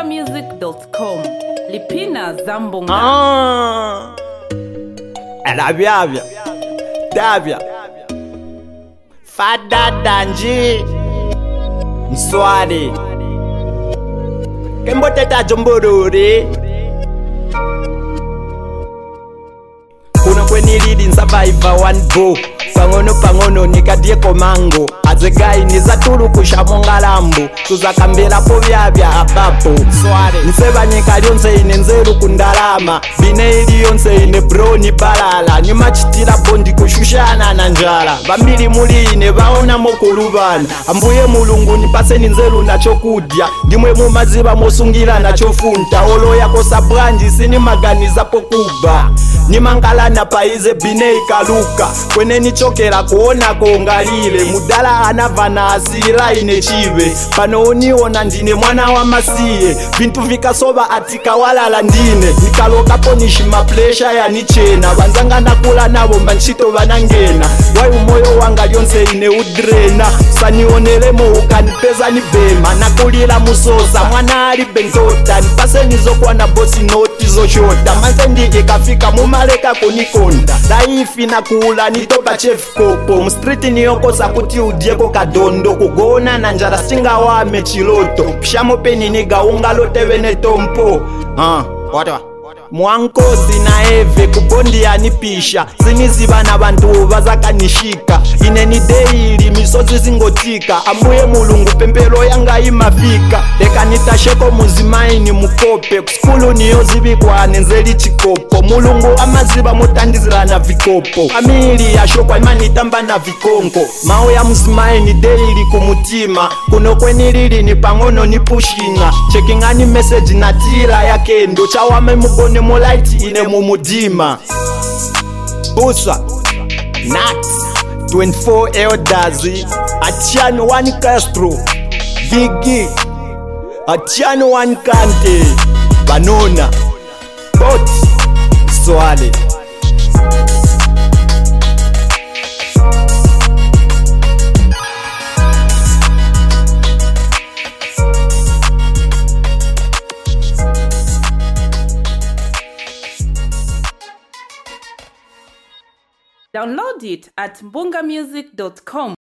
mbungamusic.com. Lipina Zambonga. Davia Fada Danji Mswari Kemboteta Jomborori Kuno kweni lead in survivor one bo Pangono nikadie komango Azegai nizaturu kushamonga lambo Tuzakambela po vyavya abapo Nseba nyeka lyonse ine nzeru kundalama Bine ili yonse ine broni balala Nimachitila bondi kushushana na njala Bambili muli ine baona mokulubana Ambuye mulungu nipase nzeru na chokudya Dimwe mumaziba mosungira na chofunta Olo yako sabranji sini maganiza pokuba Nimangalana paize bine ikaluka Kwene nichokera kuona kongalile Mudala anavana asila ine chive Pano uniona ndine mwana wa masiye Bintu vikasoba atika walala ndine Nikaloka ponishi maplesha ya nichena Wanzanga nakula nabo manchito vanangena Wai umoyo wanga lyonse ine udrena Sanionelemo ukanipeza nibema Nakulila musosa mwana ali bengota Nipase nizokwa na bosi noti zoshota Mansendi ikafika mumaleka kunikonda Laifi na kula nitopa chef kopo Mstriti niyokosa kuti udieko kadondo Kugona na njara singa wame chiloto Pishamo peni niga ungalote vene tompo Mwankosi na eve kubondi anipisha Siniziba na bantu vazakanishika Ineni deili misozi zingotika Ambuye mulungu pempelo yanga imafika Deka nitasheko muzimaini mukope Kuskulu niyo zibikwa nenzeli chikopo Mulungu amaziba mutandizila na vikopo Famili ya shokwa imani tamba na vikonko Mao ya muzimaini deili kumutima Kuno kweni lili ni pangono ni pushinga Chekingani message na tila ya kendo Chawame mugone molaiti ine mumudima Busa Nax 24 Elders Atiano One Castro Gigi Atiano One Kante Banona Bot Swale Download it at mbungamusic.com.